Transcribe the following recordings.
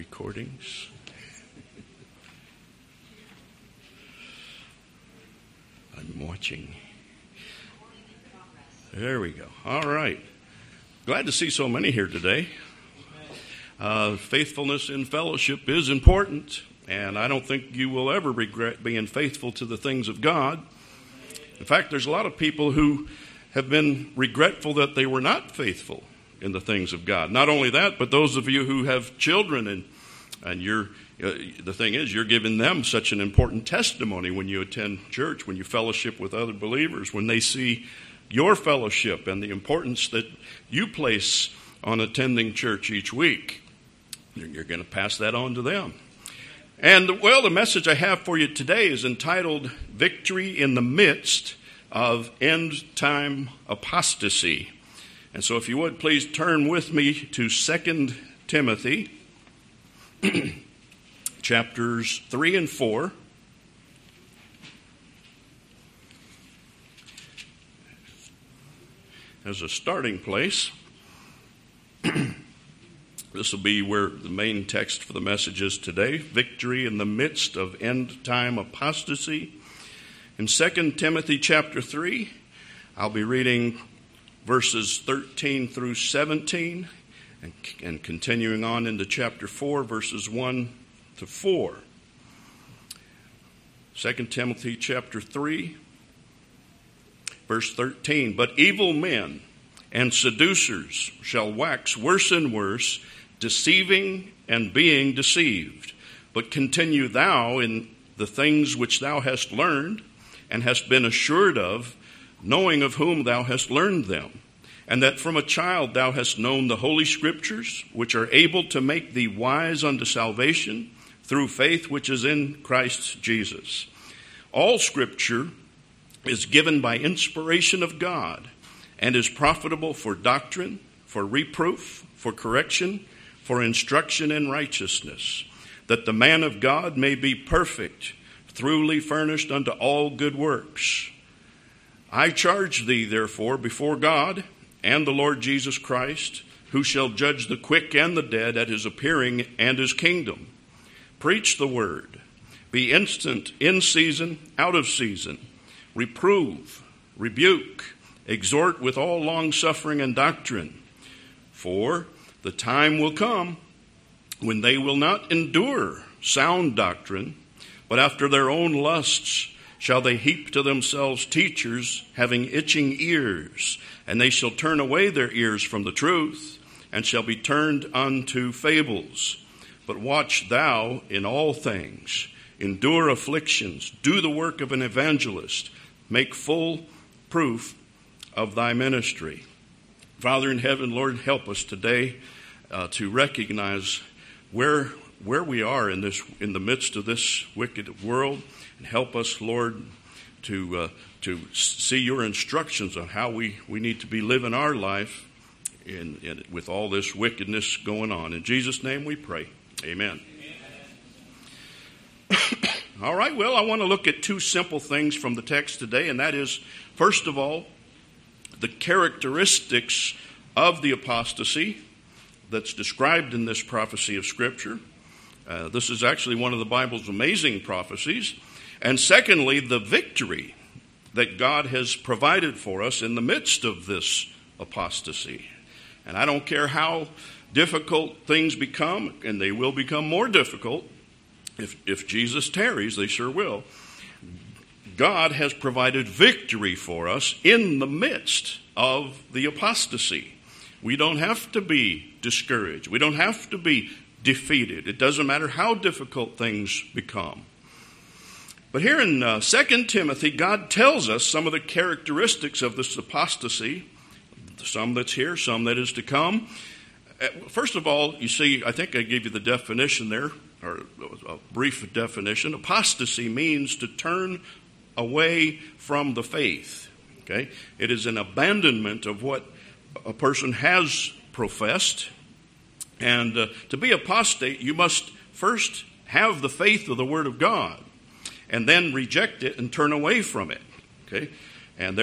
Recordings. I'm watching. There we go. All right. Glad to see so many here today. Faithfulness in fellowship is important, and I don't think you will ever regret being faithful to the things of God. In fact, there's a lot of people who have been regretful that they were not faithful in the things of God. Not only that, but those of you who have children and you're the thing is, you're giving them such an important testimony when you attend church, when you fellowship with other believers, when they see your fellowship and the importance that you place on attending church each week. You're going to pass that on to them. And, well, the message I have for you today is entitled Victory in the Midst of End Time Apostasy. And so if you would, please turn with me to 2 Timothy chapters 3 and 4. As a starting place, this will be where the main text for the message is today, Victory in the Midst of End Time Apostasy. In 2 Timothy chapter 3, I'll be reading verses 13 through 17 and continuing on into chapter 4, verses 1 to 4. 2 Timothy chapter 3, verse 13. But evil men and seducers shall wax worse and worse, deceiving and being deceived. But continue thou in the things which thou hast learned and hast been assured of, knowing of whom thou hast learned them, and that from a child thou hast known the Holy Scriptures, which are able to make thee wise unto salvation through faith which is in Christ Jesus. All Scripture is given by inspiration of God, and is profitable for doctrine, for reproof, for correction, for instruction in righteousness, that the man of God may be perfect, thoroughly furnished unto all good works. I charge thee, therefore, before God and the Lord Jesus Christ, who shall judge the quick and the dead at his appearing and his kingdom. Preach the word. Be instant, in season, out of season. Reprove, rebuke, exhort with all longsuffering and doctrine. For the time will come when they will not endure sound doctrine, but after their own lusts shall they heap to themselves teachers having itching ears, and they shall turn away their ears from the truth, and shall be turned unto fables. But watch thou in all things, endure afflictions, do the work of an evangelist, make full proof of thy ministry. Father in heaven, Lord, help us today to recognize where we are in the midst of this wicked world, and help us, Lord, to see your instructions on how we need to be living our life with all this wickedness going on. In Jesus' name we pray. Amen. All right, well, I want to look at two simple things from the text today, and that is, first of all, the characteristics of the apostasy that's described in this prophecy of Scripture. This is actually one of the Bible's amazing prophecies. And secondly, the victory that God has provided for us in the midst of this apostasy. And I don't care how difficult things become, and they will become more difficult. If Jesus tarries, they sure will. God has provided victory for us in the midst of the apostasy. We don't have to be discouraged. We don't have to be defeated. It doesn't matter how difficult things become. But here in 2 Timothy, God tells us some of the characteristics of this apostasy, some that's here, some that is to come. First of all, you see, I think I gave you the definition there, or a brief definition. Apostasy means to turn away from the faith. Okay? It is an abandonment of what a person has professed. And to be apostate, you must first have the faith of the Word of God, and then reject it and turn away from it. Okay? And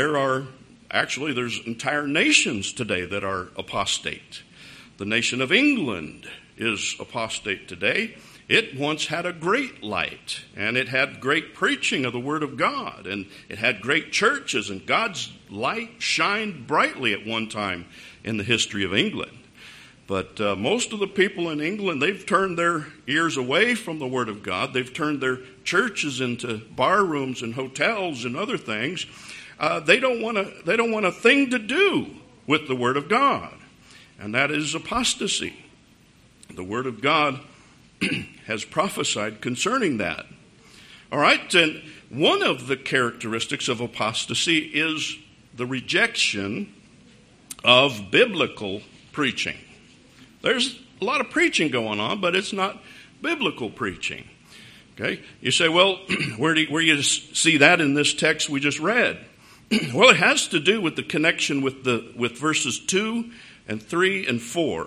there's entire nations today that are apostate. The nation of England is apostate today. It once had a great light, and it had great preaching of the Word of God, and it had great churches, and God's light shined brightly at one time in the history of England. But most of the people in England, they've turned their ears away from the Word of God. They've turned their churches into bar rooms and hotels and other things. They don't want a thing to do with the Word of God, and that is apostasy. The Word of God has prophesied concerning that. All right, and one of the characteristics of apostasy is the rejection of biblical preaching. There's a lot of preaching going on, but it's not biblical preaching. Okay, you say, well, where do you see that in this text we just read? Well, it has to do with the connection with verses 2 and 3 and 4.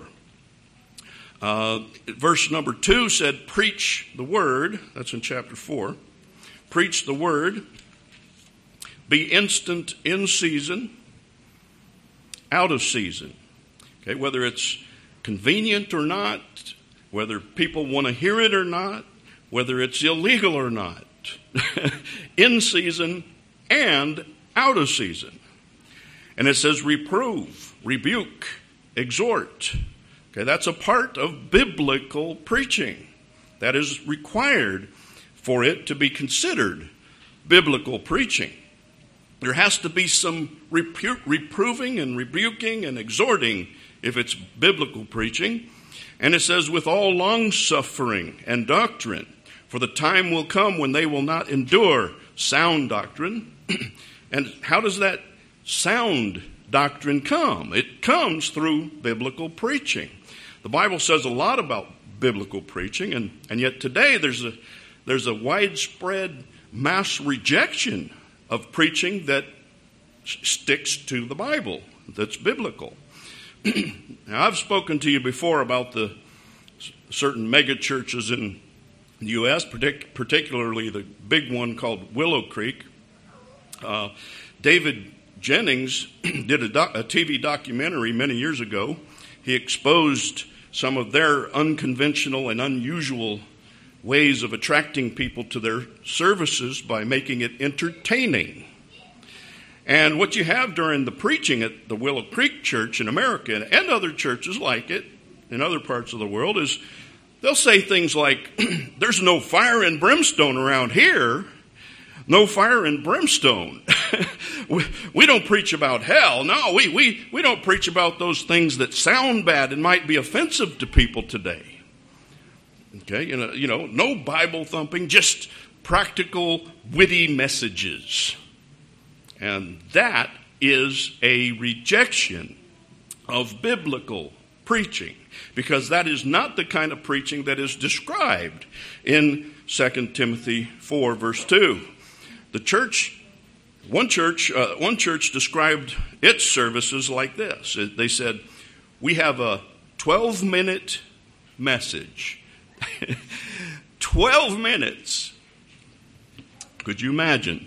Verse number 2 said, preach the word. That's in chapter 4. Preach the word. Be instant in season, out of season. Okay, whether it's convenient or not, whether people want to hear it or not, whether it's illegal or not, in season and out of season. And it says reprove, rebuke, exhort. Okay, that's a part of biblical preaching. That is required for it to be considered biblical preaching. There has to be some reproving and rebuking and exhorting if it's biblical preaching. And it says, with all long-suffering and doctrine, for the time will come when they will not endure sound doctrine. And how does that sound doctrine come? It comes through biblical preaching. The Bible says a lot about biblical preaching, and yet today there's a widespread mass rejection of preaching that sticks to the Bible, that's biblical. Now, I've spoken to you before about the certain mega churches in the U.S., particularly the big one called Willow Creek. David Jennings did a TV documentary many years ago. He exposed some of their unconventional and unusual ways of attracting people to their services by making it entertaining. And what you have during the preaching at the Willow Creek Church in America and other churches like it in other parts of the world is they'll say things like, there's no fire and brimstone around here. No fire and brimstone. We don't preach about hell. No, we don't preach about those things that sound bad and might be offensive to people today. Okay, you know, no Bible thumping, just practical, witty messages. And that is a rejection of biblical preaching, because that is not the kind of preaching that is described in 2 Timothy 4, verse 2. One church described its services like this. They said, we have a 12-minute message. 12 minutes. Could you imagine?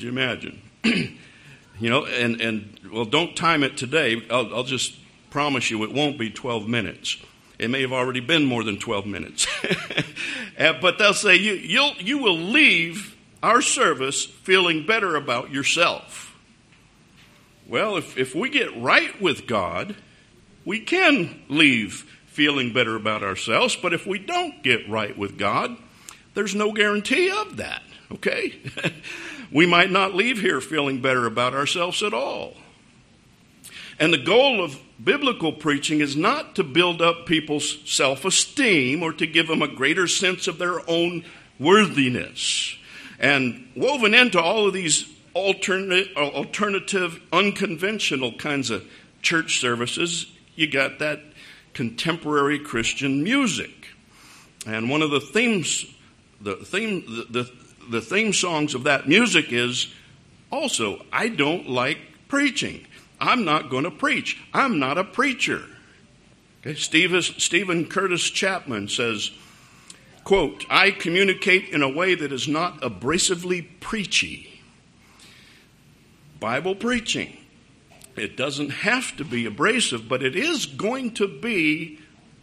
You know, and well, don't time it today. I'll just promise you it won't be 12 minutes. It may have already been more than 12 minutes. But they'll say, you will leave our service feeling better about yourself. Well, if we get right with God, we can leave feeling better about ourselves. But if we don't get right with God, there's no guarantee of that, okay? We might not leave here feeling better about ourselves at all. And the goal of biblical preaching is not to build up people's self-esteem or to give them a greater sense of their own worthiness. And woven into all of these alternative, unconventional kinds of church services, you got that contemporary Christian music. And one of the themes, the theme songs of that music is also, I don't like preaching. I'm not going to preach. I'm not a preacher. Okay? Stephen Curtis Chapman says, quote, I communicate in a way that is not abrasively preachy. Bible preaching. It doesn't have to be abrasive, but it is going to be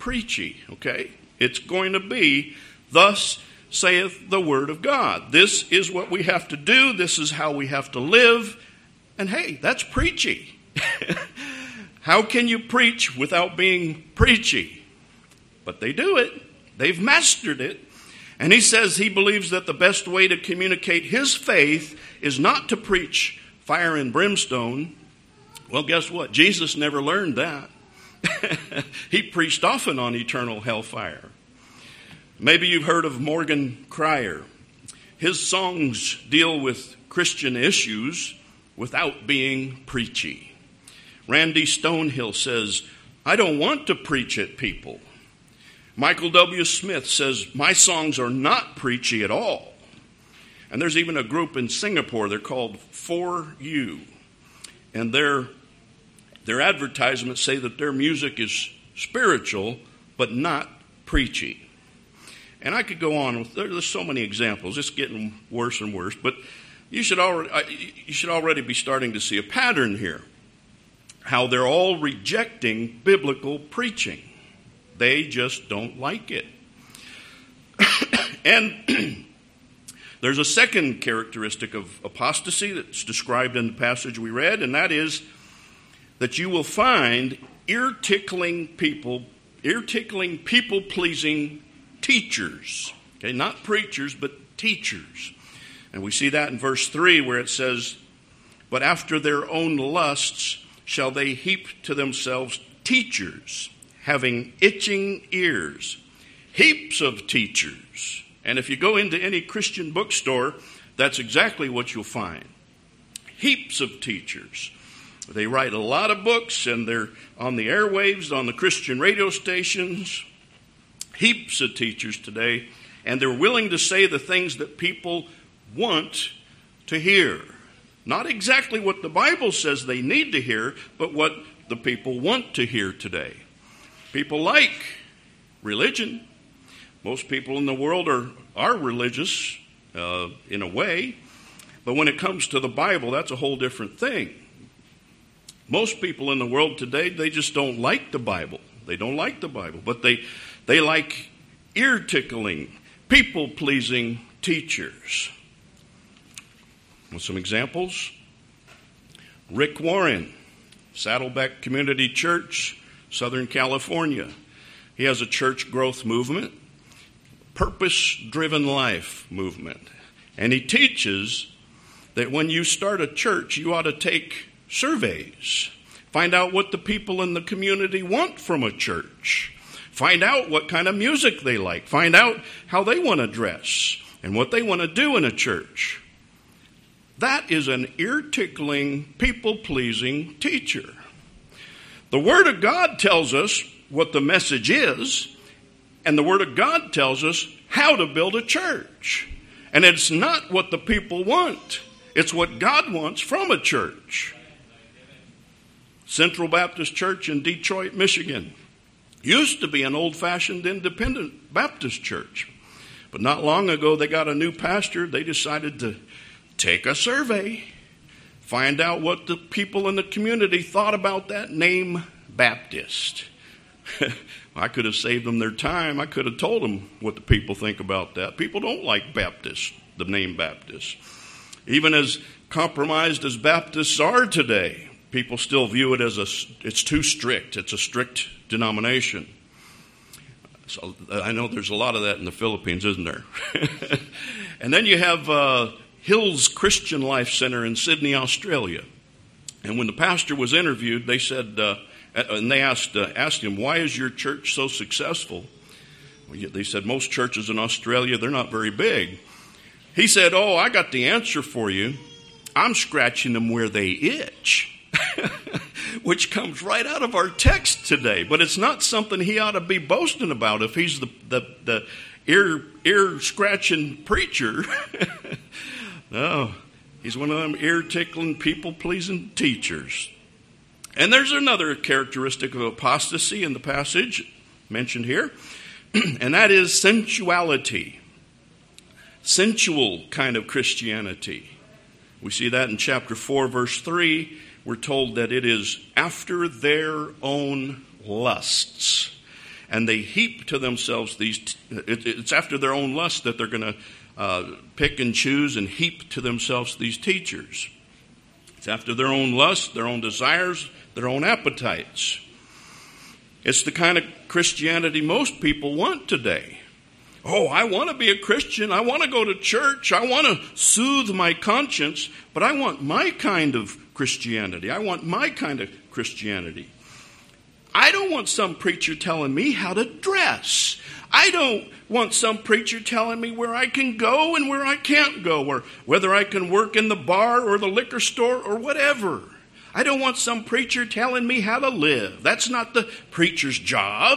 preachy, okay? It's going to be, thus saith the word of God. This is what we have to do. This is how we have to live. And hey, that's preachy. How can you preach without being preachy? But they do it. They've mastered it. And he says he believes that the best way to communicate his faith is not to preach fire and brimstone. Well, guess what? Jesus never learned that. He preached often on eternal hellfire. Maybe you've heard of Morgan Cryer. His songs deal with Christian issues without being preachy. Randy Stonehill says, I don't want to preach at people. Michael W. Smith says, my songs are not preachy at all. And there's even a group in Singapore, they're called For You. And their advertisements say that their music is spiritual, but not preachy. And I could go on. There's so many examples. It's getting worse and worse. But you should already be starting to see a pattern here. How they're all rejecting biblical preaching. They just don't like it. And there's a second characteristic of apostasy that's described in the passage we read, and that is that you will find ear-tickling, people-pleasing teachers. Okay, not preachers, but teachers. And we see that in verse 3 where it says, but after their own lusts shall they heap to themselves teachers, having itching ears. Heaps of teachers. And if you go into any Christian bookstore, that's exactly what you'll find. Heaps of teachers. They write a lot of books, and they're on the airwaves, on the Christian radio stations. Heaps of teachers today. And they're willing to say the things that people want to hear. Not exactly what the Bible says they need to hear, but what the people want to hear today. People like religion. Most people in the world are religious in a way. But when it comes to the Bible, that's a whole different thing. Most people in the world today, they just don't like the Bible. They don't like the Bible. But they like ear-tickling, people-pleasing teachers. With some examples. Rick Warren, Saddleback Community Church, Southern California. He has a church growth movement, purpose-driven life movement. And he teaches that when you start a church, you ought to take surveys. Find out what the people in the community want from a church. Find out what kind of music they like. Find out how they want to dress and what they want to do in a church. That is an ear-tickling, people-pleasing teacher. The Word of God tells us what the message is, and the Word of God tells us how to build a church. And it's not what the people want. It's what God wants from a church. Central Baptist Church in Detroit, Michigan, used to be an old-fashioned independent Baptist church. But not long ago, they got a new pastor. They decided to take a survey, find out what the people in the community thought about that name, Baptist. I could have saved them their time. I could have told them what the people think about that. People don't like Baptist, the name Baptist. Even as compromised as Baptists are today, people still view it as it's too strict. It's a strict denomination. So I know there's a lot of that in the Philippines, isn't there? And then you have Hills Christian Life Center in Sydney, Australia. And when the pastor was interviewed, they said, and they asked him, why is your church so successful? They said, most churches in Australia, they're not very big. He said, I got the answer for you. I'm scratching them where they itch. Which comes right out of our text today. But it's not something he ought to be boasting about if he's the ear-scratching preacher. No, he's one of them ear-tickling, people-pleasing teachers. And there's another characteristic of apostasy in the passage mentioned here, and that is sensuality. Sensual kind of Christianity. We see that in chapter 4, verse 3. We're told that it is after their own lusts. and they heap to themselves it's after their own lust that they're going to pick and choose and heap to themselves these teachers. It's after their own lust, their own desires, their own appetites. It's the kind of Christianity most people want today. Oh, I want to be a Christian. I want to go to church. I want to soothe my conscience, but I want my kind of Christianity. I want my kind of Christianity. I don't want some preacher telling me how to dress. I don't want some preacher telling me where I can go and where I can't go, or whether I can work in the bar or the liquor store or whatever. I don't want some preacher telling me how to live. That's not the preacher's job.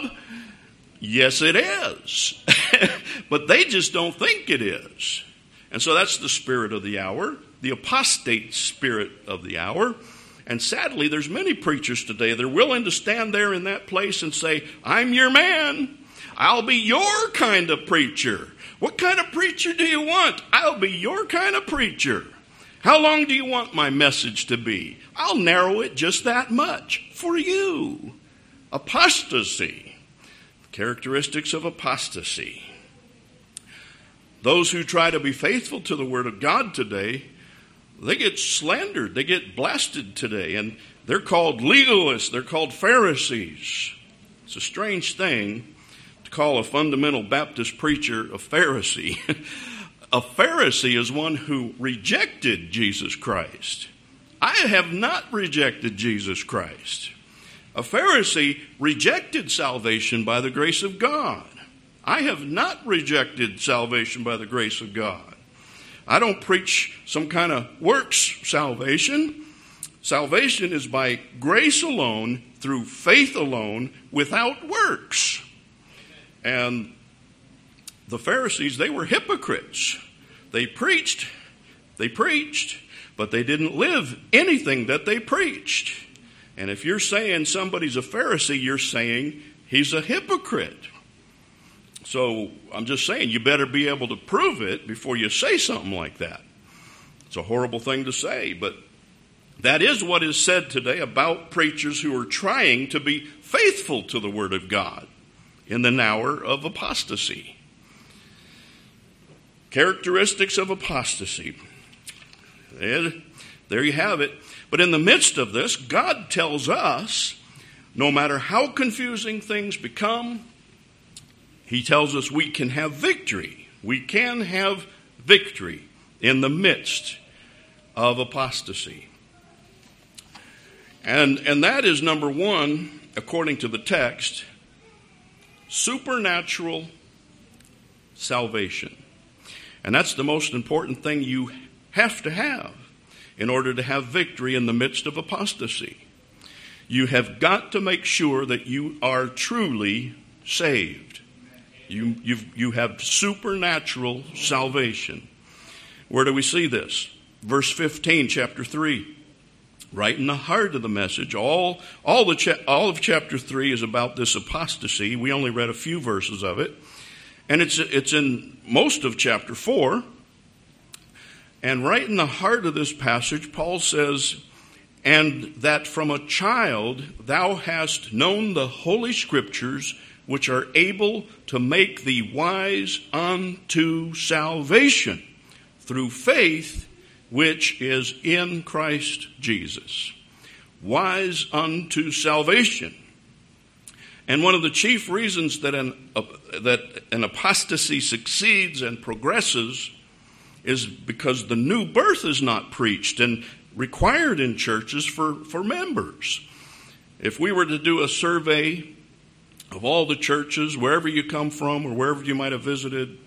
Yes, it is. But they just don't think it is. And so that's the spirit of the hour, the apostate spirit of the hour. And sadly, there's many preachers today. They're willing to stand there in that place and say, I'm your man. I'll be your kind of preacher. What kind of preacher do you want? I'll be your kind of preacher. How long do you want my message to be? I'll narrow it just that much for you. Apostasy. Characteristics of apostasy. Those who try to be faithful to the Word of God today, they get slandered. They get blasted today. And they're called legalists. They're called Pharisees. It's a strange thing to call a fundamental Baptist preacher a Pharisee. A Pharisee is one who rejected Jesus Christ. I have not rejected Jesus Christ. A Pharisee rejected salvation by the grace of God. I have not rejected salvation by the grace of God. I don't preach some kind of works salvation. Salvation is by grace alone, through faith alone, without works. And the Pharisees, they were hypocrites. They preached, but they didn't live anything that they preached. And if you're saying somebody's a Pharisee, you're saying he's a hypocrite. So I'm just saying you better be able to prove it before you say something like that. It's a horrible thing to say, but that is what is said today about preachers who are trying to be faithful to the Word of God in the hour of apostasy. Characteristics of apostasy. There you have it. But in the midst of this, God tells us, no matter how confusing things become, He tells us we can have victory. We can have victory in the midst of apostasy. And that is, number one, according to the text, supernatural salvation. And that's the most important thing you have to have in order to have victory in the midst of apostasy. You have got to make sure that you are truly saved. You have supernatural salvation. Where do we see this? Verse 15, chapter 3. Right in the heart of the message. All of chapter 3 is about this apostasy. We only read a few verses of it. And it's in most of chapter 4. And right in the heart of this passage, Paul says, and that from a child thou hast known the holy scriptures, which are able to make thee wise unto salvation through faith which is in Christ Jesus. Wise unto salvation. And one of the chief reasons that an apostasy succeeds and progresses is because the new birth is not preached and required in churches for members. If we were to do a survey of all the churches, wherever you come from or wherever you might have visited,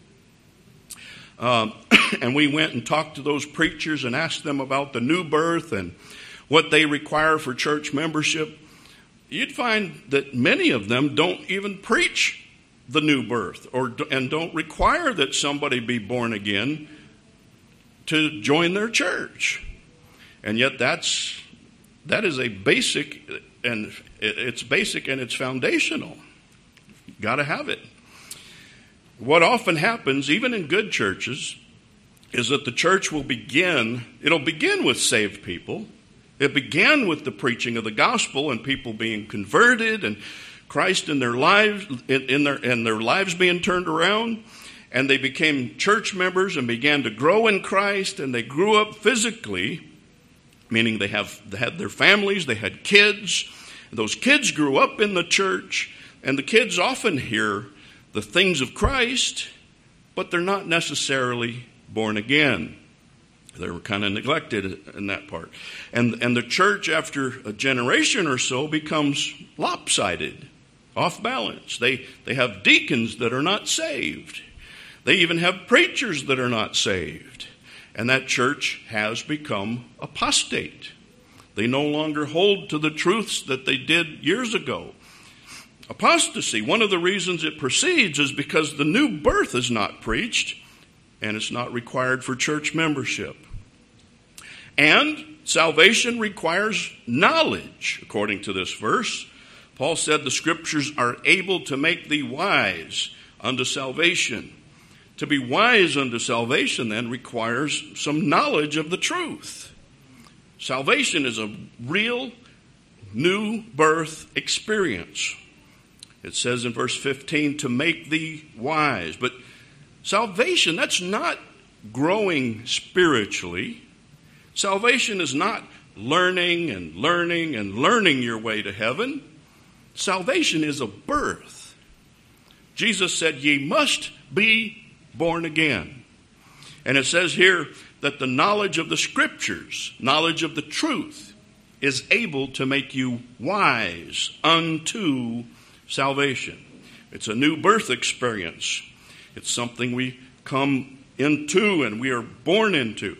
and we went and talked to those preachers and asked them about the new birth and what they require for church membership, you'd find that many of them don't even preach the new birth and don't require that somebody be born again to join their church. And yet that is a basic, and it's basic and it's foundational. Got to have it. What often happens, even in good churches, is that the church it'll begin with saved people. It began with the preaching of the gospel and people being converted and Christ in their lives, in their lives being turned around, and they became church members and began to grow in Christ, and they grew up physically, meaning they had their families, they had kids. Those kids grew up in the church, and the kids often hear the things of Christ, but they're not necessarily born again. They were kind of neglected in that part. And the church, after a generation or so, becomes lopsided, off balance. They have deacons that are not saved. They even have preachers that are not saved. And that church has become apostate. They no longer hold to the truths that they did years ago. Apostasy, one of the reasons it proceeds is because the new birth is not preached, and it's not required for church membership. And salvation requires knowledge, according to this verse. Paul said the Scriptures are able to make thee wise unto salvation. To be wise unto salvation, then, requires some knowledge of the truth. Salvation is a real new birth experience. It says in verse 15, to make thee wise. But salvation, that's not growing spiritually. Salvation is not learning and learning and learning your way to heaven. Salvation is a birth. Jesus said, ye must be born again. And it says here that the knowledge of the Scriptures, knowledge of the truth, is able to make you wise unto salvation. It's a new birth experience. It's something we come into and we are born into.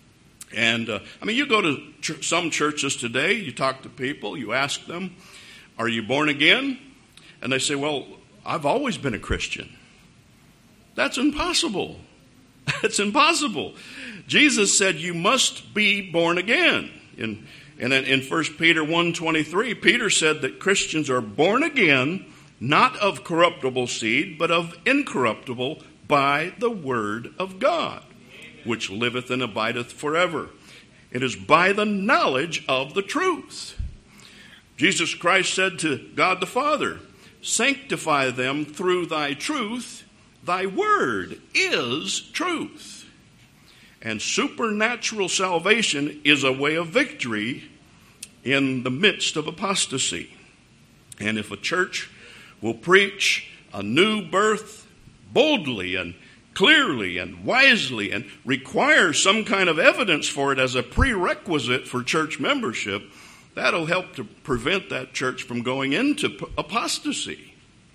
And you go to some churches today, you talk to people, you ask them, are you born again? And they say, well, I've always been a Christian. That's impossible. It's impossible. Jesus said you must be born again. And then in 1 Peter 1:23, Peter said that Christians are born again, not of corruptible seed, but of incorruptible, by the word of God, which liveth and abideth forever. It is by the knowledge of the truth. Jesus Christ said to God the Father, sanctify them through thy truth. Thy word is truth. And supernatural salvation is a way of victory in the midst of apostasy. And if a church will preach a new birth boldly and clearly and wisely and require some kind of evidence for it as a prerequisite for church membership, that'll help to prevent that church from going into apostasy.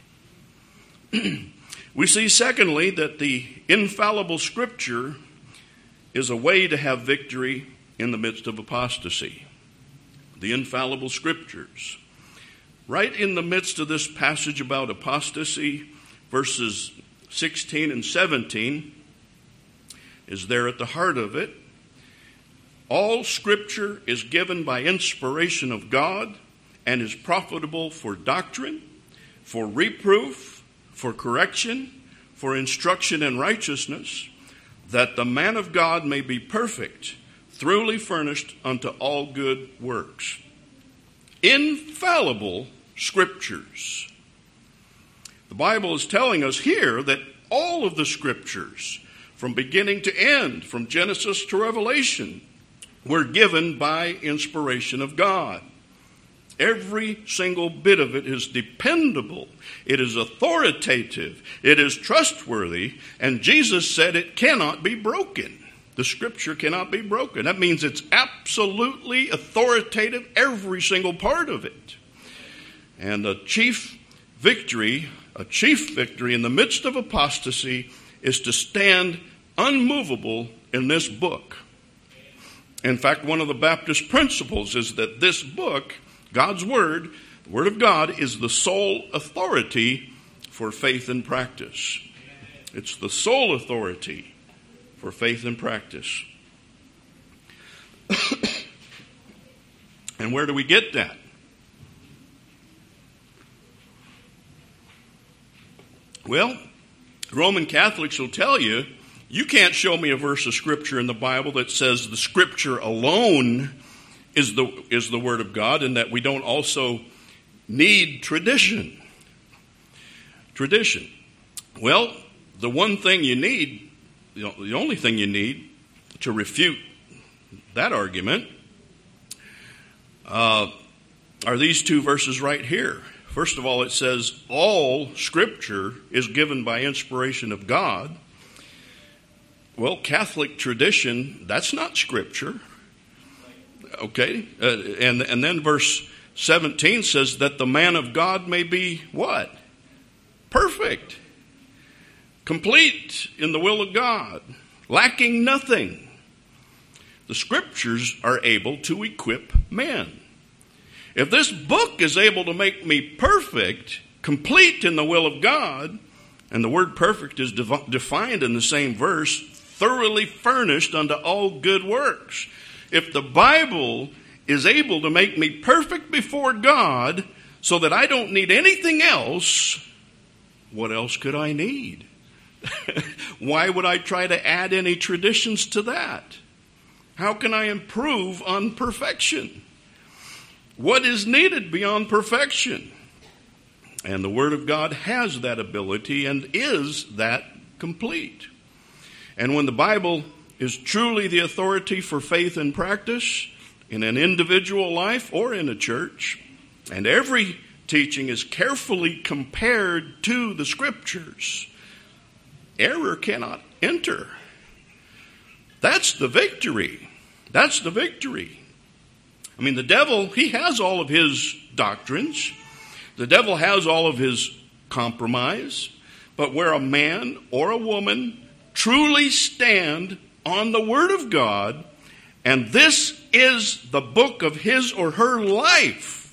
We see, secondly, that the infallible Scripture is a way to have victory in the midst of apostasy. The infallible Scriptures. Right in the midst of this passage about apostasy, verses 16 and 17 is there at the heart of it. All Scripture is given by inspiration of God and is profitable for doctrine, for reproof, for correction, for instruction in righteousness, that the man of God may be perfect, thoroughly furnished unto all good works. Infallible Scriptures. The Bible is telling us here that all of the Scriptures, from beginning to end, from Genesis to Revelation, were given by inspiration of God. Every single bit of it is dependable. It is authoritative. It is trustworthy. And Jesus said it cannot be broken. The Scripture cannot be broken. That means it's absolutely authoritative, every single part of it. And a chief victory in the midst of apostasy is to stand unmovable in this book. In fact, one of the Baptist principles is that this book, God's Word, the Word of God, is the sole authority for faith and practice. It's the sole authority for faith and practice. And where do we get that? Well, Roman Catholics will tell you, you can't show me a verse of Scripture in the Bible that says the Scripture alone is the Word of God, and that we don't also need tradition. Tradition. Well, the one thing you need, the only thing you need to refute that argument are these two verses right here. First of all, it says, all Scripture is given by inspiration of God. Well, Catholic tradition, that's not Scripture. Okay? And then verse 17 says that the man of God may be what? Perfect. Complete in the will of God. Lacking nothing. The Scriptures are able to equip men. If this book is able to make me perfect, complete in the will of God, and the word perfect is defined in the same verse, thoroughly furnished unto all good works. If the Bible is able to make me perfect before God so that I don't need anything else, what else could I need? Why would I try to add any traditions to that? How can I improve on perfection? What is needed beyond perfection? And the Word of God has that ability and is that complete. And when the Bible is truly the authority for faith and practice in an individual life or in a church, and every teaching is carefully compared to the Scriptures, error cannot enter. That's the victory. That's the victory. I mean, the devil, he has all of his doctrines. The devil has all of his compromise. But where a man or a woman truly stand on the Word of God, and this is the book of his or her life,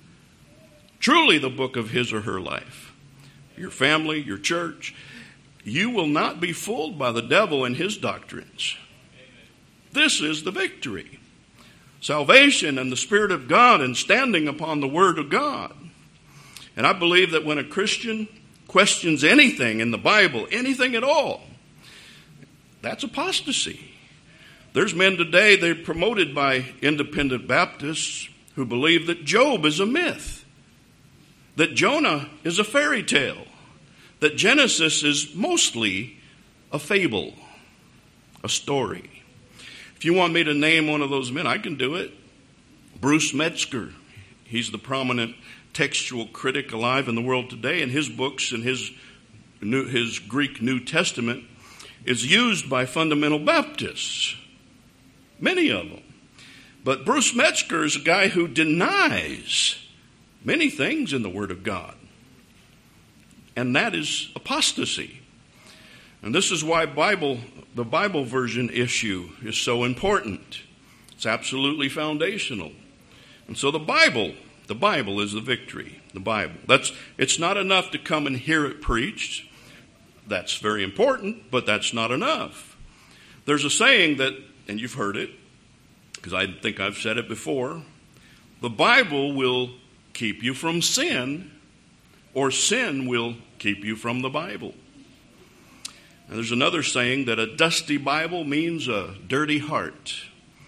truly the book of his or her life, your family, your church, you will not be fooled by the devil and his doctrines. This is the victory. Salvation and the Spirit of God and standing upon the Word of God. And I believe that when a Christian questions anything in the Bible, anything at all, that's apostasy. There's men today, they're promoted by independent Baptists who believe that Job is a myth, that Jonah is a fairy tale, that Genesis is mostly a fable, a story. If you want me to name one of those men, I can do it. Bruce Metzger. He's the prominent textual critic alive in the world today, and his books and his Greek New Testament is used by fundamental Baptists. Many of them. But Bruce Metzger is a guy who denies many things in the Word of God. And that is apostasy. And this is why the Bible version issue is so important. It's absolutely foundational. And so the Bible is the victory. The Bible. It's not enough to come and hear it preached. That's very important, but that's not enough. There's a saying that, and you've heard it, because I think I've said it before, the Bible will keep you from sin, or sin will keep you from the Bible. And there's another saying that a dusty Bible means a dirty heart.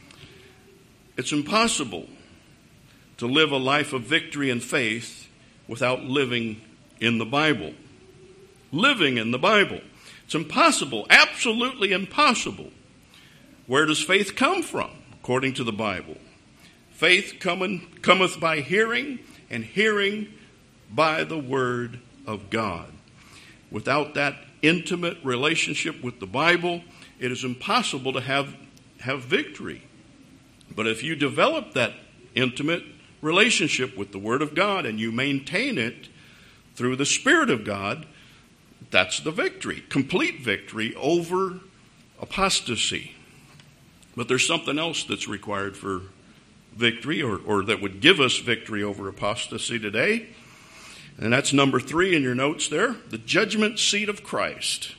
It's impossible to live a life of victory and faith without living in the Bible. Living in the Bible. It's impossible, absolutely impossible. Where does faith come from, according to the Bible? Faith cometh by hearing, and hearing by the Word of God. Without that intimate relationship with the Bible, it is impossible to have victory. But if you develop that intimate relationship with the Word of God and you maintain it through the Spirit of God, that's the victory, complete victory over apostasy. But there's something else that's required for victory, or that would give us victory over apostasy today. And that's number 3 in your notes there, the judgment seat of Christ.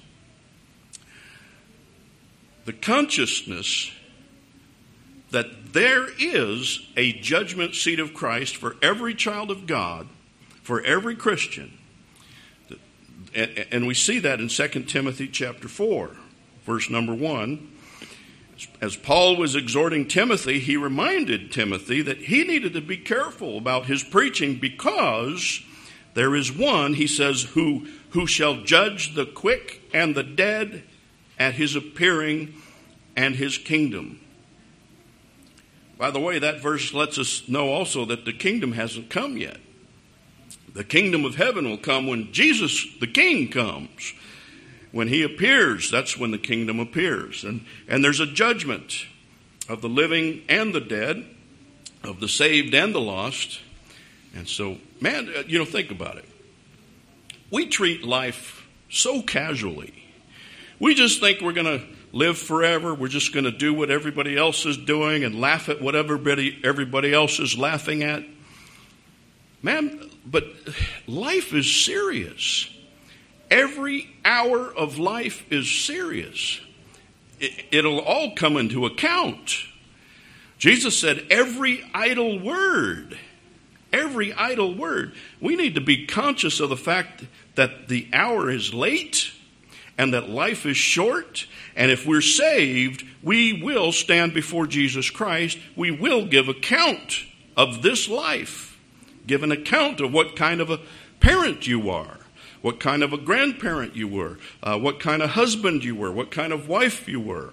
The consciousness that there is a judgment seat of Christ for every child of God, for every Christian. And we see that in 2 Timothy chapter 4, verse number 1. As Paul was exhorting Timothy, he reminded Timothy that he needed to be careful about his preaching because there is one, he says, who shall judge the quick and the dead at his appearing and his kingdom. By the way, that verse lets us know also that the kingdom hasn't come yet. The kingdom of heaven will come when Jesus, the King, comes. When he appears, that's when the kingdom appears. And there's a judgment of the living and the dead, of the saved and the lost. And so, man, think about it. We treat life so casually. We just think we're going to live forever. We're just going to do what everybody else is doing and laugh at what everybody else is laughing at. Man, but life is serious. Every hour of life is serious. It'll all come into account. Jesus said every idle word. Every idle word. We need to be conscious of the fact that the hour is late and that life is short. And if we're saved, we will stand before Jesus Christ. We will give account of this life. Give an account of what kind of a parent you are. What kind of a grandparent you were. What kind of husband you were. What kind of wife you were.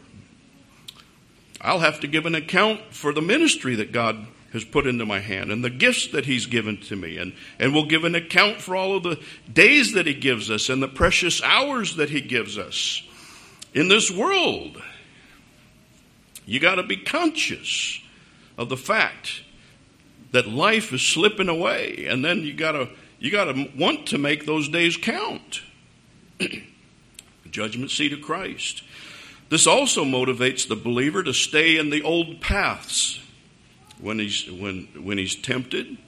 I'll have to give an account for the ministry that God has put into my hand and the gifts that he's given to me. And we'll give an account for all of the days that he gives us and the precious hours that he gives us. In this world, you got to be conscious of the fact that life is slipping away, and then you got to want to make those days count. The judgment seat of Christ. This also motivates the believer to stay in the old paths when he's tempted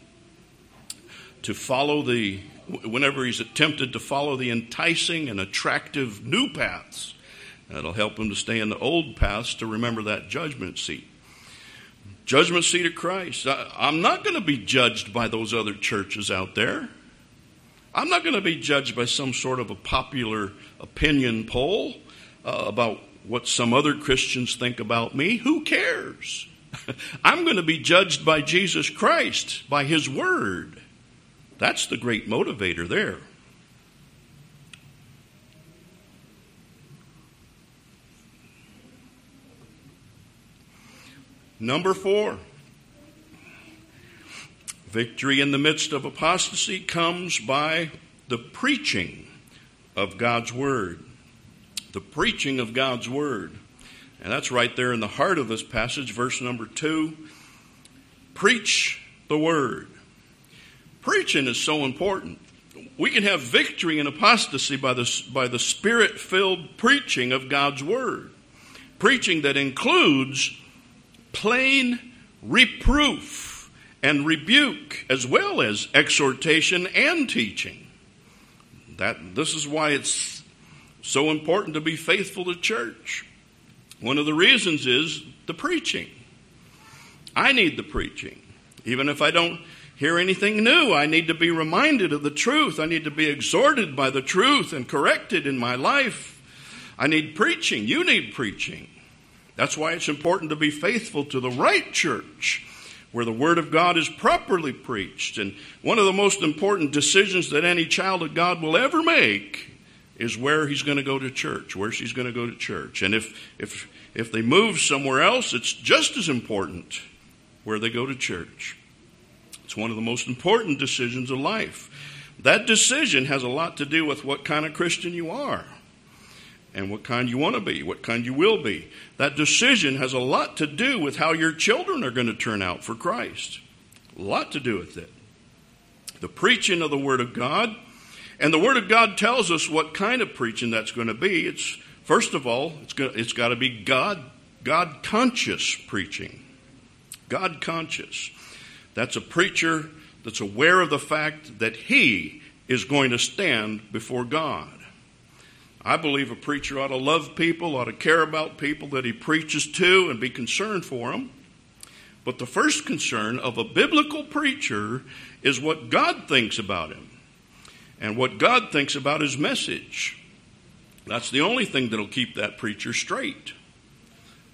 to follow whenever he's tempted to follow the enticing and attractive new paths. That'll help him to stay in the old paths to remember that judgment seat. Judgment seat of Christ. I'm not going to be judged by those other churches out there. I'm not going to be judged by some sort of a popular opinion poll about what some other Christians think about me. Who cares? I'm going to be judged by Jesus Christ, by his word. That's the great motivator there. Number 4, victory in the midst of apostasy comes by the preaching of God's word. The preaching of God's word. And that's right there in the heart of this passage, verse number 2. Preach the word. Preaching is so important. We can have victory in apostasy by the Spirit-filled preaching of God's word. Preaching that includes plain reproof and rebuke, as well as exhortation and teaching. This is why it's so important to be faithful to church. One of the reasons is the preaching. I need the preaching. Even if I don't hear anything new, I need to be reminded of the truth. I need to be exhorted by the truth and corrected in my life. I need preaching. You need preaching. That's why it's important to be faithful to the right church, where the Word of God is properly preached. And one of the most important decisions that any child of God will ever make is where he's going to go to church, where she's going to go to church. And if they move somewhere else, it's just as important where they go to church. It's one of the most important decisions of life. That decision has a lot to do with what kind of Christian you are. And what kind you want to be, what kind you will be. That decision has a lot to do with how your children are going to turn out for Christ. A lot to do with it. The preaching of the Word of God. And the Word of God tells us what kind of preaching that's going to be. First of all, it's got to be God-conscious preaching. God-conscious. That's a preacher that's aware of the fact that he is going to stand before God. I believe a preacher ought to love people, ought to care about people that he preaches to and be concerned for them. But the first concern of a biblical preacher is what God thinks about him and what God thinks about his message. That's the only thing that'll keep that preacher straight.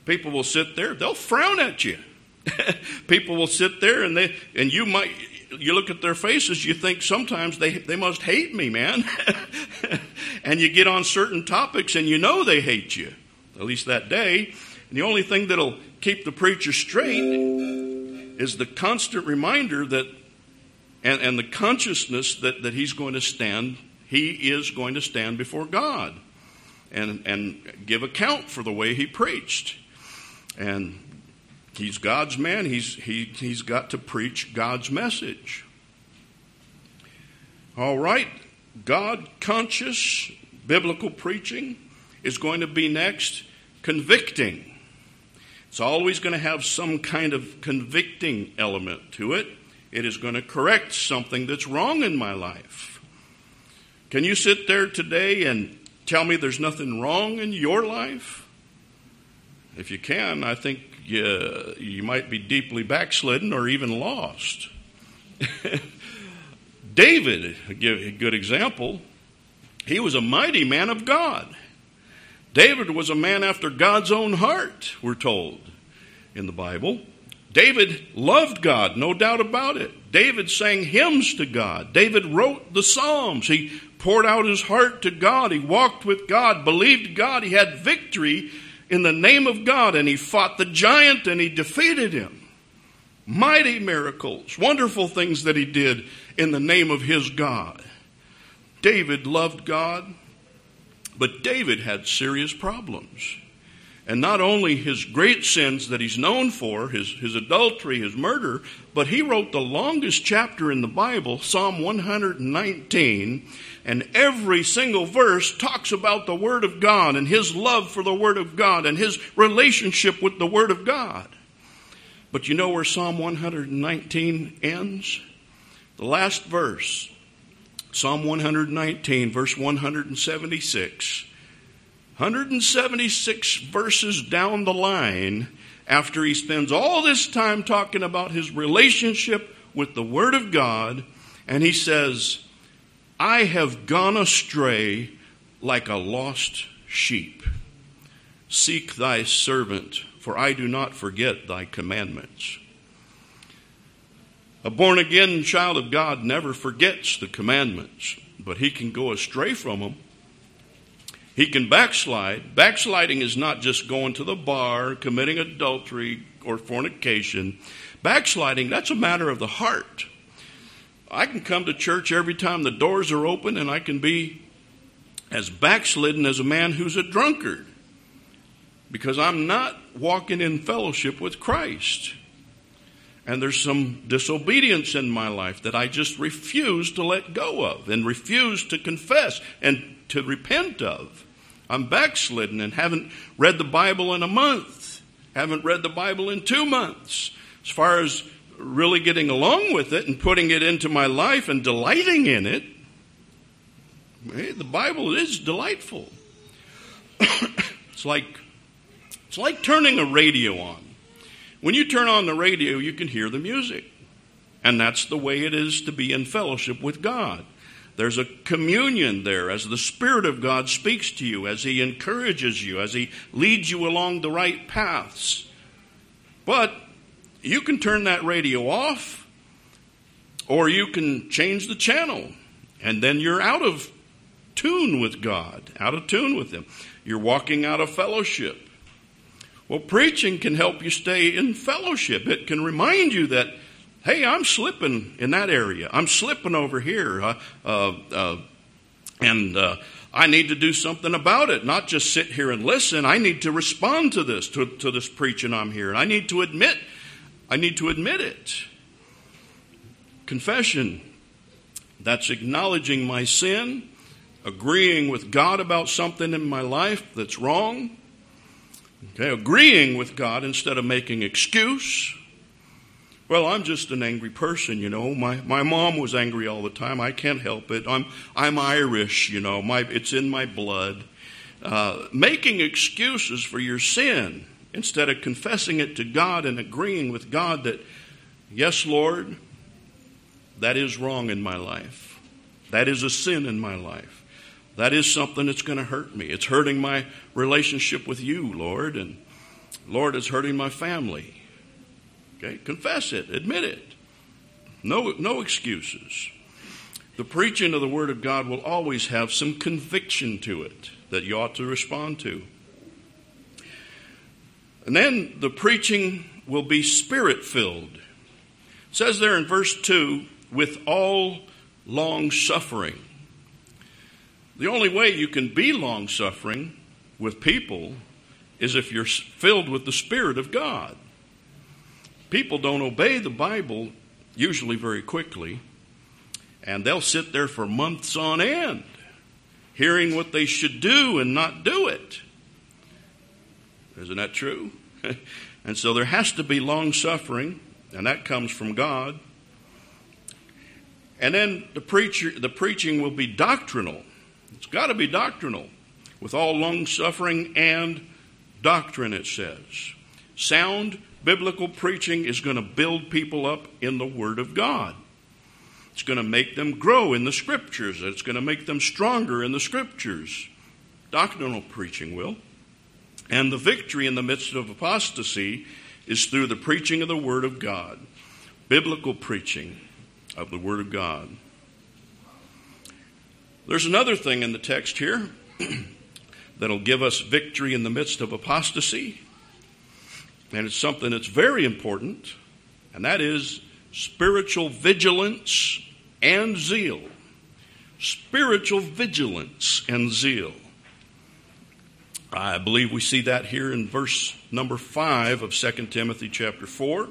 People will sit there, they'll frown at you. People will sit there and you look at their faces, you think sometimes they must hate me, man. And you get on certain topics and you know they hate you, at least that day. And the only thing that'll keep the preacher straight is the constant reminder that, and the consciousness that he is going to stand before God and give account for the way he preached. And he's God's man. He's got to preach God's message. All right, God-conscious biblical preaching is going to be next. Convicting. It's always going to have some kind of convicting element to it. It is going to correct something that's wrong in my life. Can you sit there today and tell me there's nothing wrong in your life? If you can, I think you might be deeply backslidden or even lost. David, a good example, he was a mighty man of God. David was a man after God's own heart, we're told in the Bible. David loved God, no doubt about it. David sang hymns to God. David wrote the Psalms. He poured out his heart to God. He walked with God, believed God. He had victory in the name of God, and he fought the giant and he defeated him. Mighty miracles, wonderful things that he did in the name of his God. David loved God, but David had serious problems. And not only his great sins that he's known for, his adultery, his murder, but he wrote the longest chapter in the Bible, Psalm 119, and every single verse talks about the Word of God and his love for the Word of God and his relationship with the Word of God. But you know where Psalm 119 ends? The last verse, Psalm 119, verse 176. 176 verses down the line, after he spends all this time talking about his relationship with the Word of God, and he says, I have gone astray like a lost sheep. Seek thy servant, for I do not forget thy commandments. A born-again child of God never forgets the commandments, but he can go astray from them. He can backslide. Backsliding is not just going to the bar, committing adultery or fornication. Backsliding, that's a matter of the heart. I can come to church every time the doors are open, and I can be as backslidden as a man who's a drunkard, because I'm not walking in fellowship with Christ. And there's some disobedience in my life that I just refuse to let go of and refuse to confess and to repent of. I'm backslidden and haven't read the Bible in a month, haven't read the Bible in 2 months. As far as really getting along with it and putting it into my life and delighting in it, the Bible is delightful. It's like turning a radio on. When you turn on the radio, you can hear the music. And that's the way it is to be in fellowship with God. There's a communion there as the Spirit of God speaks to you, as He encourages you, as He leads you along the right paths. But you can turn that radio off, or you can change the channel, and then you're out of tune with God, out of tune with Him. You're walking out of fellowship. Well, preaching can help you stay in fellowship. It can remind you that, hey, I'm slipping in that area. I'm slipping over here. And I need to do something about it, not just sit here and listen. I need to respond to this, to this preaching I'm hearing. I need to admit it. Confession, that's acknowledging my sin, agreeing with God about something in my life that's wrong. Okay, agreeing with God instead of making excuse. Well, I'm just an angry person, you know. My mom was angry all the time. I can't help it. I'm Irish, you know. It's in my blood. Making excuses for your sin instead of confessing it to God and agreeing with God that, yes, Lord, that is wrong in my life. That is a sin in my life. That is something that's going to hurt me. It's hurting my relationship with you, Lord. And Lord, it's hurting my family. Okay, confess it, admit it. No excuses. The preaching of the Word of God will always have some conviction to it that you ought to respond to. And then the preaching will be Spirit-filled. It says there in verse 2, with all long-suffering. The only way you can be long-suffering with people is if you're filled with the Spirit of God. People don't obey the Bible usually very quickly, and they'll sit there for months on end, hearing what they should do and not do it. Isn't that true? And so there has to be long-suffering, and that comes from God. And then the preaching will be doctrinal. It's got to be doctrinal, with all long-suffering and doctrine, it says. Sound biblical preaching is going to build people up in the Word of God. It's going to make them grow in the Scriptures. It's going to make them stronger in the Scriptures. Doctrinal preaching will. And the victory in the midst of apostasy is through the preaching of the Word of God. Biblical preaching of the Word of God. There's another thing in the text here that'll give us victory in the midst of apostasy. And it's something that's very important, and that is spiritual vigilance and zeal. Spiritual vigilance and zeal. I believe we see that here in verse number 5 of 2 Timothy chapter 4,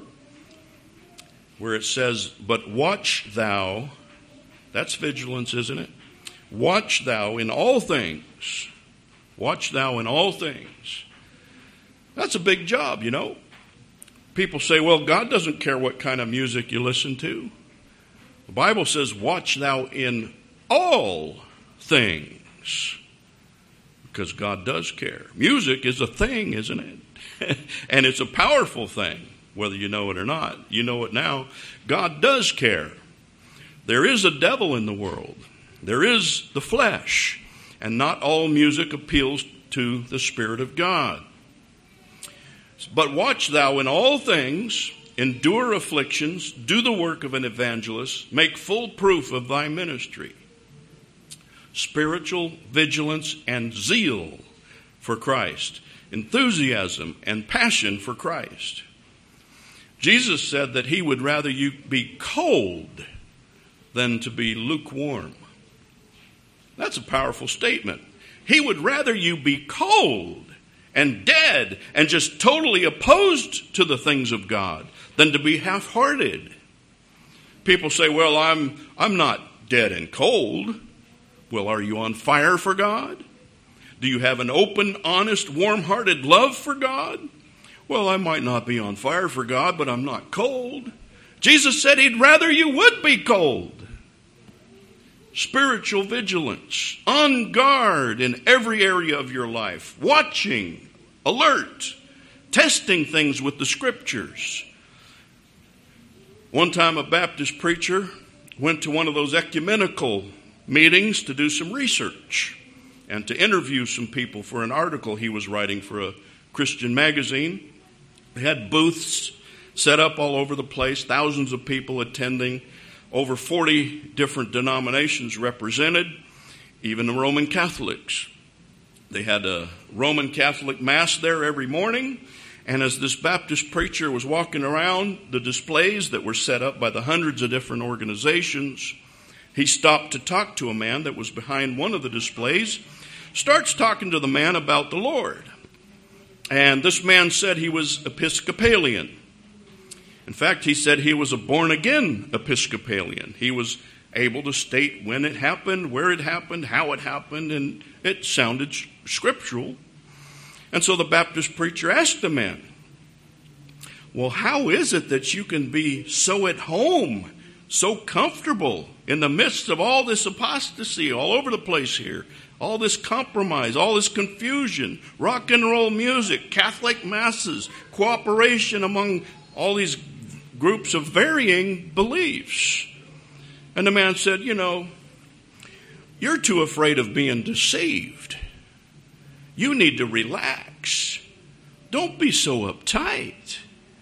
where it says, "But watch thou," that's vigilance, isn't it? "Watch thou in all things." Watch thou in all things. That's a big job, you know. People say, well, God doesn't care what kind of music you listen to. The Bible says, watch thou in all things. Because God does care. Music is a thing, isn't it? And it's a powerful thing, whether you know it or not. You know it now. God does care. There is a devil in the world. There is the flesh. And not all music appeals to the Spirit of God. But watch thou in all things, endure afflictions, do the work of an evangelist, make full proof of thy ministry. Spiritual vigilance and zeal for Christ. Enthusiasm and passion for Christ. Jesus said that he would rather you be cold than to be lukewarm. That's a powerful statement. He would rather you be cold and dead and just totally opposed to the things of God than to be half-hearted. People say, well, I'm not dead and cold. Well, are you on fire for God? Do you have an open, honest, warm-hearted love for God? Well, I might not be on fire for God, but I'm not cold. Jesus said he'd rather you would be cold. Spiritual vigilance, on guard in every area of your life, watching, alert, testing things with the Scriptures. One time a Baptist preacher went to one of those ecumenical meetings to do some research and to interview some people for an article he was writing for a Christian magazine. They had booths set up all over the place, thousands of people attending. Over 40 different denominations represented, even the Roman Catholics. They had a Roman Catholic Mass there every morning, and as this Baptist preacher was walking around the displays that were set up by the hundreds of different organizations, he stopped to talk to a man that was behind one of the displays, starts talking to the man about the Lord. And this man said he was Episcopalian. In fact, he said he was a born-again Episcopalian. He was able to state when it happened, where it happened, how it happened, and it sounded scriptural. And so the Baptist preacher asked the man, well, how is it that you can be so at home, so comfortable in the midst of all this apostasy all over the place here, all this compromise, all this confusion, rock and roll music, Catholic masses, cooperation among all these groups of varying beliefs? And the man said, you know, you're too afraid of being deceived. You need to relax. Don't be so uptight.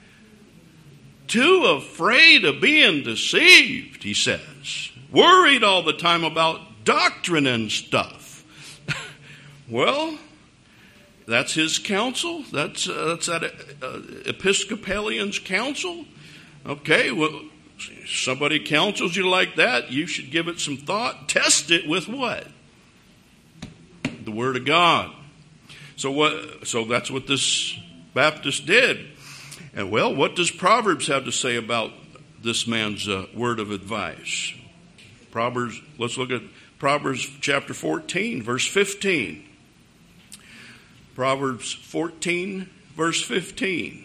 Too afraid of being deceived, he says. Worried all the time about doctrine and stuff. Well, that's his counsel. That's that Episcopalian's counsel. Okay, well, somebody counsels you like that, you should give it some thought. Test it with what? The Word of God. So that's what this Baptist did. And well, what does Proverbs have to say about this man's word of advice? Proverbs. Let's look at Proverbs chapter 14, verse 15. Proverbs 14, verse 15.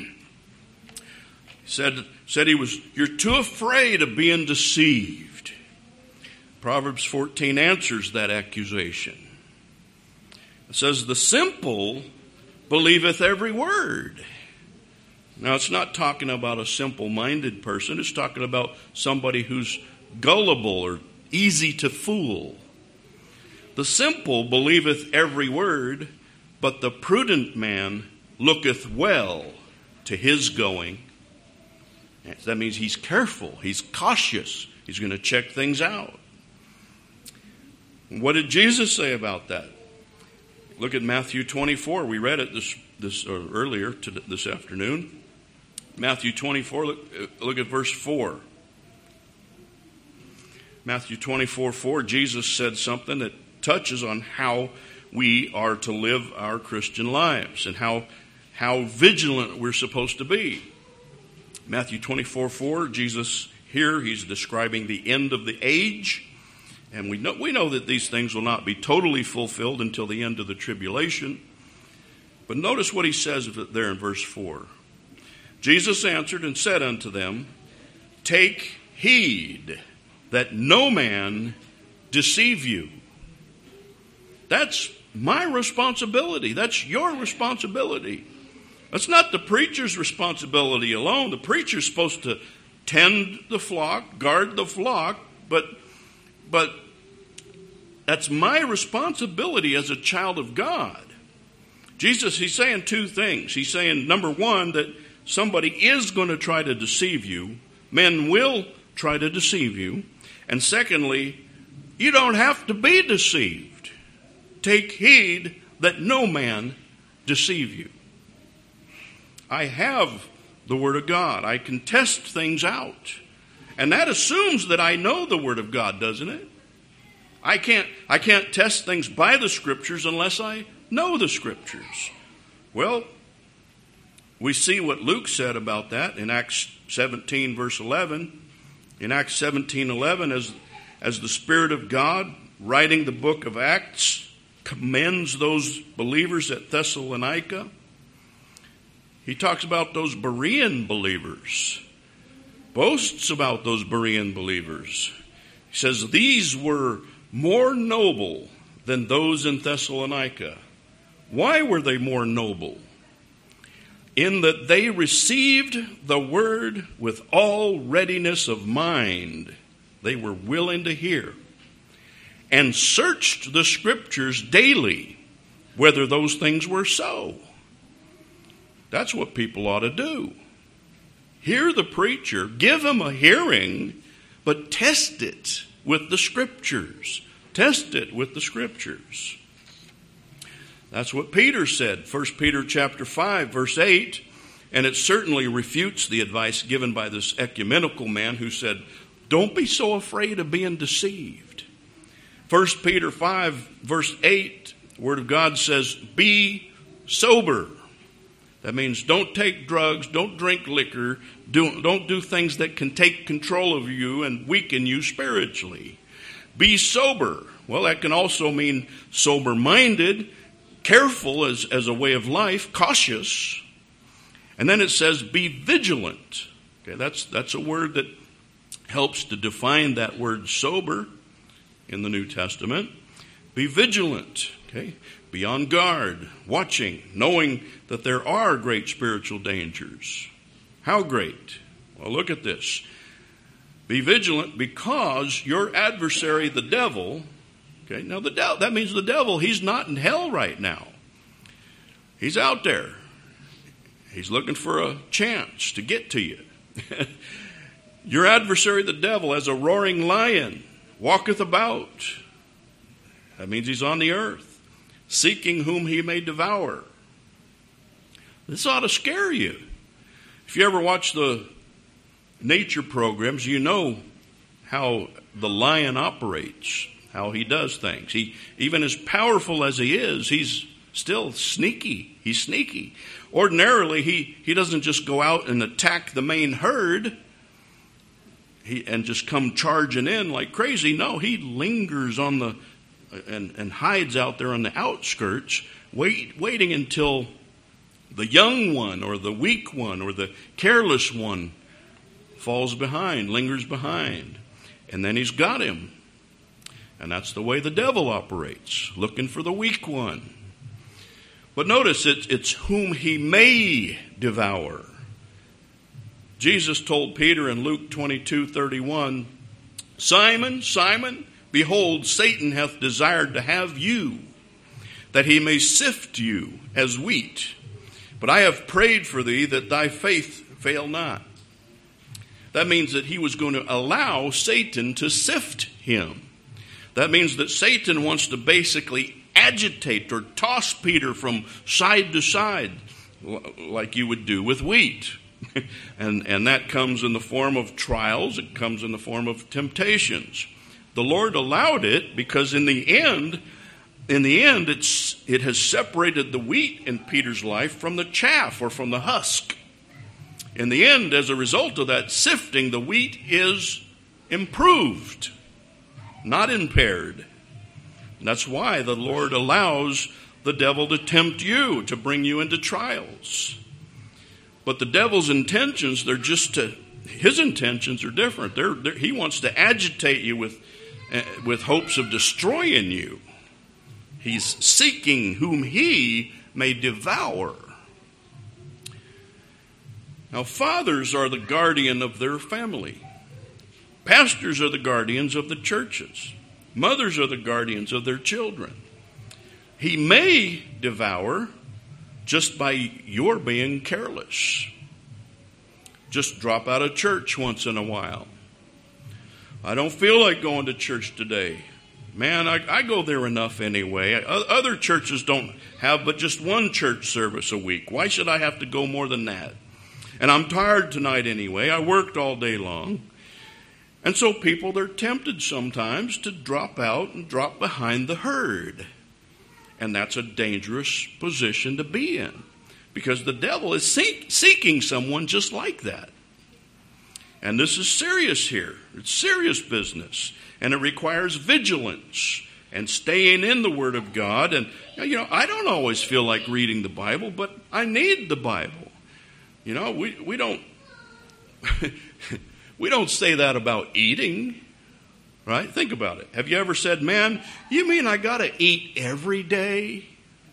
said you're too afraid of being deceived. Proverbs 14 answers that accusation. It says, the simple believeth every word. Now, it's not talking about a simple-minded person. It's talking about somebody who's gullible or easy to fool. The simple believeth every word, but the prudent man looketh well to his going. That means he's careful. He's cautious. He's going to check things out. What did Jesus say about that? Look at Matthew 24. We read it earlier this afternoon. Matthew 24, look at verse 4. Matthew 24:4, Jesus said something that touches on how we are to live our Christian lives and how vigilant we're supposed to be. Matthew 24:4, Jesus here, he's describing the end of the age. And we know that these things will not be totally fulfilled until the end of the tribulation. But notice what he says there in verse 4. Jesus answered and said unto them, take heed that no man deceive you. That's my responsibility. That's your responsibility. That's not the preacher's responsibility alone. The preacher's supposed to tend the flock, guard the flock, but that's my responsibility as a child of God. Jesus, he's saying two things. He's saying, number one, that somebody is going to try to deceive you. Men will try to deceive you. And secondly, you don't have to be deceived. Take heed that no man deceive you. I have the Word of God. I can test things out. And that assumes that I know the Word of God, doesn't it? I can't test things by the Scriptures unless I know the Scriptures. Well, we see what Luke said about that in Acts 17, verse 11. In Acts 17:11, as the Spirit of God, writing the book of Acts, commends those believers at Thessalonica. He talks about those Berean believers, boasts about those Berean believers. He says, these were more noble than those in Thessalonica. Why were they more noble? In that they received the word with all readiness of mind. They were willing to hear. And searched the Scriptures daily, whether those things were so. That's what people ought to do. Hear the preacher, give him a hearing, but test it with the Scriptures. Test it with the Scriptures. That's what Peter said, 1 Peter chapter 5, verse 8. And it certainly refutes the advice given by this ecumenical man who said, don't be so afraid of being deceived. 1 Peter 5, verse 8, the Word of God says, be sober. That means don't take drugs, don't drink liquor, don't do things that can take control of you and weaken you spiritually. Be sober. Well, that can also mean sober-minded, careful as a way of life, cautious. And then it says be vigilant. Okay, that's a word that helps to define that word sober in the New Testament. Be vigilant. Okay, be on guard, watching, knowing that there are great spiritual dangers. How great? Well, look at this. Be vigilant because your adversary, the devil, okay, now that means the devil, he's not in hell right now. He's out there. He's looking for a chance to get to you. Your adversary, the devil, as a roaring lion, walketh about. That means he's on the earth, seeking whom he may devour. This ought to scare you. If you ever watch the nature programs, you know how the lion operates, how he does things. He, even as powerful as he is, he's still sneaky. He's sneaky. Ordinarily, he doesn't just go out and attack the main herd and just come charging in like crazy. No, he lingers on the and hides out there on the outskirts, waiting until the young one or the weak one or the careless one falls behind, lingers behind. And then he's got him. And that's the way the devil operates, looking for the weak one. But notice it's whom he may devour. Jesus told Peter in Luke 22:31, Simon, Simon, behold, Satan hath desired to have you, that he may sift you as wheat. But I have prayed for thee that thy faith fail not. That means that he was going to allow Satan to sift him. That means that Satan wants to basically agitate or toss Peter from side to side like you would do with wheat. and that comes in the form of trials. It comes in the form of temptations. The Lord allowed it because in the end, it has separated the wheat in Peter's life from the chaff or from the husk. In the end, as a result of that sifting, the wheat is improved, not impaired. And that's why the Lord allows the devil to tempt you, to bring you into trials. But the devil's intentions, his intentions are different. He wants to agitate you with hopes of destroying you. He's seeking whom he may devour. Now, fathers are the guardian of their family. Pastors are the guardians of the churches. Mothers are the guardians of their children. He may devour just by your being careless. Just drop out of church once in a while. I don't feel like going to church today. Man, I go there enough anyway. Other churches don't have but just one church service a week. Why should I have to go more than that? And I'm tired tonight anyway. I worked all day long. And so people, they're tempted sometimes to drop out and drop behind the herd. And that's a dangerous position to be in, because the devil is seeking someone just like that. And this is serious here. It's serious business. And it requires vigilance and staying in the Word of God. And, I don't always feel like reading the Bible, but I need the Bible. We don't we don't say that about eating, right? Think about it. Have you ever said, man, you mean I got to eat every day?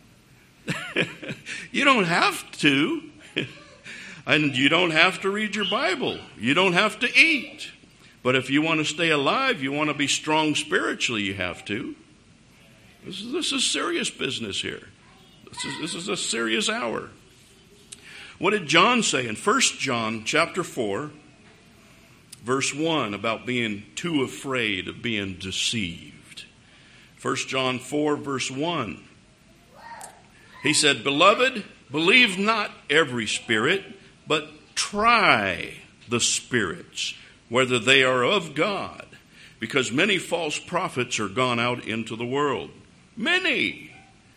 You don't have to. And you don't have to read your Bible. You don't have to eat. But if you want to stay alive, you want to be strong spiritually, you have to. This is serious business here. This is a serious hour. What did John say in 1 John chapter 4, verse 1 about being too afraid of being deceived? 1 John 4, verse 1. He said, Beloved, believe not every spirit, but try the spirits, whether they are of God, because many false prophets are gone out into the world. Many.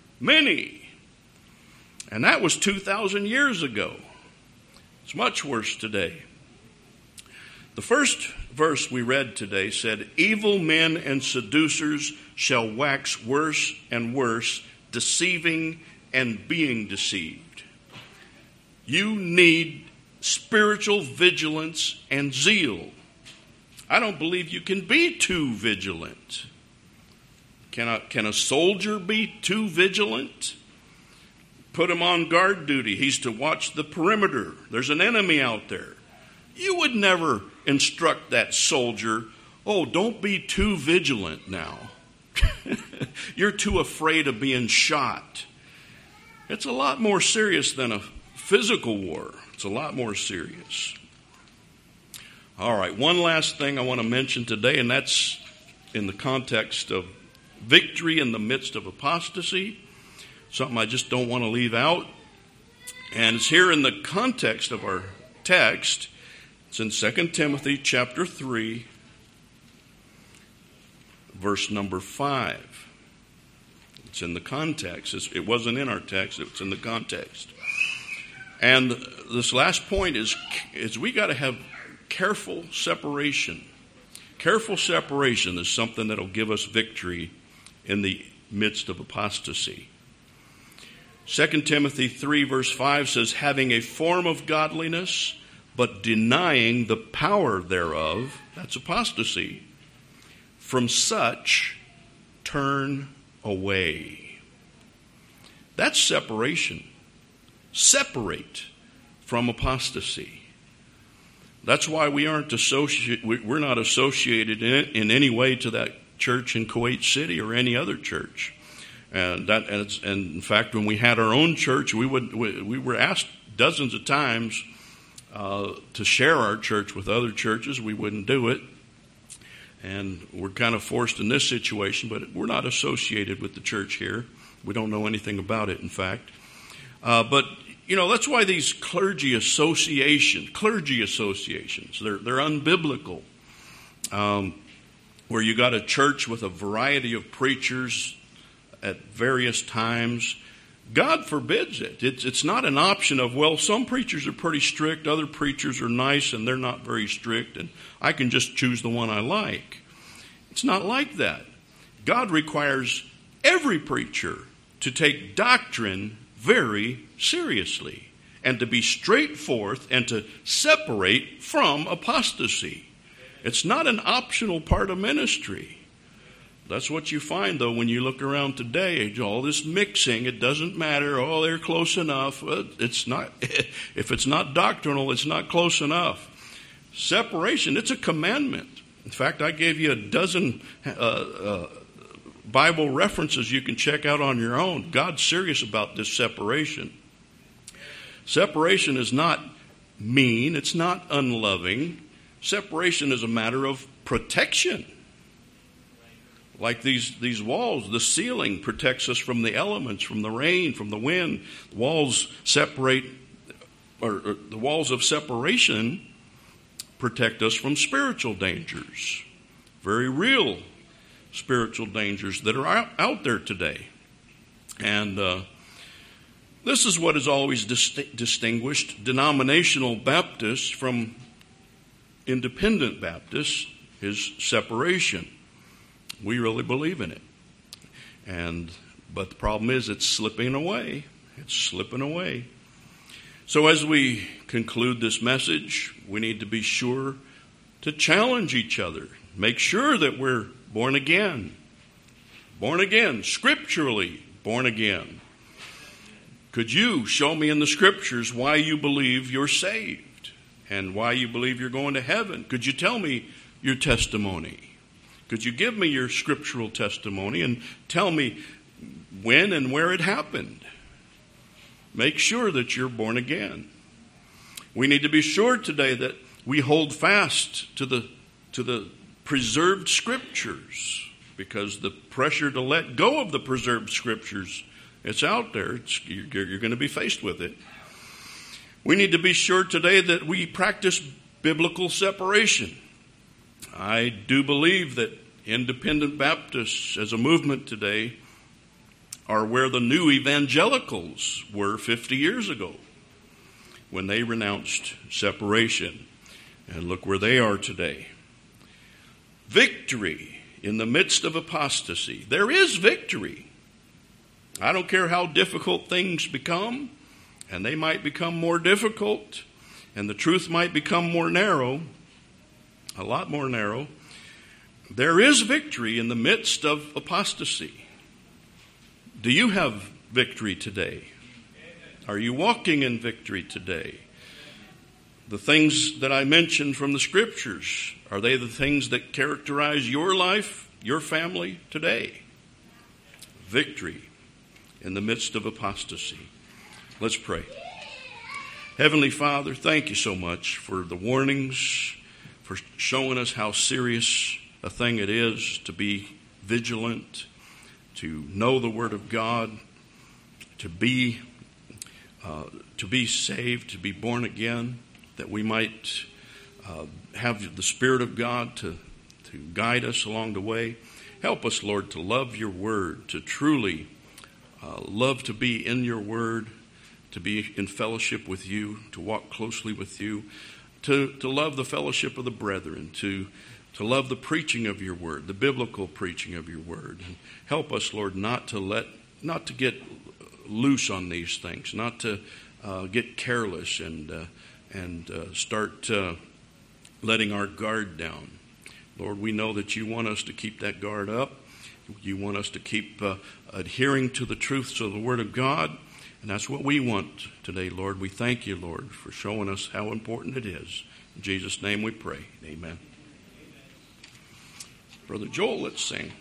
And that was 2,000 years ago. It's much worse today. The first verse we read today said, Evil men and seducers shall wax worse and worse, deceiving and being deceived. You need spiritual vigilance and zeal. I don't believe you can be too vigilant. Can a soldier be too vigilant? Put him on guard duty. He's to watch the perimeter. There's an enemy out there. You would never instruct that soldier, don't be too vigilant now. You're too afraid of being shot. It's a lot more serious than a physical war. It's a lot more serious. All right, one last thing I want to mention today, and that's in the context of victory in the midst of apostasy. Something I just don't want to leave out. And it's here in the context of our text. It's in 2 Timothy chapter 3, verse number 5. It's in the context. It wasn't in our text. It's in the context. And this last point is we got to have careful separation. Careful separation is something that will give us victory in the midst of apostasy. 2 Timothy 3 verse 5 says, having a form of godliness, but denying the power thereof, that's apostasy, from such turn away. That's separation. Separate from apostasy. That's why we're not associated in any way to that church in Kuwait City or any other church. And in fact, when we had our own church, we were asked dozens of times to share our church with other churches. We wouldn't do it. And we're kind of forced in this situation, but we're not associated with the church here. We don't know anything about it, in fact. But, that's why these clergy associations, they're unbiblical. Where you got a church with a variety of preachers at various times. God forbids it. It's not an option of, well, some preachers are pretty strict, other preachers are nice, and they're not very strict, and I can just choose the one I like. It's not like that. God requires every preacher to take doctrine very seriously and to be straightforth and to separate from apostasy. It's not an optional part of ministry. That's what you find, though, when you look around today. All this mixing, it doesn't matter. Oh, they're close enough. It's not. If it's not doctrinal, it's not close enough. Separation, it's a commandment. In fact, I gave you a dozen Bible references you can check out on your own. God's serious about this separation. Separation is not mean. It's not unloving. Separation is a matter of protection. Like these walls, the ceiling protects us from the elements, from the rain, from the wind. The walls separate, or the walls of separation protect us from spiritual dangers. Very real spiritual dangers that are out there today. And this is what has always distinguished denominational Baptists from independent Baptists, is separation. We really believe in it. But the problem is it's slipping away. It's slipping away. So as we conclude this message, we need to be sure to challenge each other. Make sure that we're born again. Born again, scripturally born again. Could you show me in the scriptures why you believe you're saved and why you believe you're going to heaven? Could you tell me your testimony? Could you give me your scriptural testimony and tell me when and where it happened? Make sure that you're born again. We need to be sure today that we hold fast to the preserved scriptures, because the pressure to let go of the preserved scriptures, it's out there. You're going to be faced with it. We need to be sure today that we practice biblical separation. I do believe that independent Baptists as a movement today are where the new evangelicals were 50 years ago when they renounced separation. And look where they are today. Victory in the midst of apostasy. There is victory. I don't care how difficult things become, and they might become more difficult, and the truth might become more narrow, a lot more narrow. There is victory in the midst of apostasy. Do you have victory today? Are you walking in victory today? The things that I mentioned from the scriptures, are they the things that characterize your life, your family today? Victory in the midst of apostasy. Let's pray. Heavenly Father, thank you so much for the warnings, for showing us how serious a thing it is to be vigilant, to know the Word of God, to be saved, to be born again, that we might have the Spirit of God to guide us along the way. Help us, Lord, to love your Word, to truly love to be in your Word, to be in fellowship with you, to walk closely with you, to love the fellowship of the brethren, to love the preaching of your Word, the biblical preaching of your Word. And help us, Lord, not to get loose on these things, not to get careless and start letting our guard down. Lord, we know that you want us to keep that guard up. You want us to keep adhering to the truths of the Word of God. And that's what we want today, Lord. We thank you, Lord, for showing us how important it is. In Jesus' name we pray. Amen. Brother Joel, let's sing.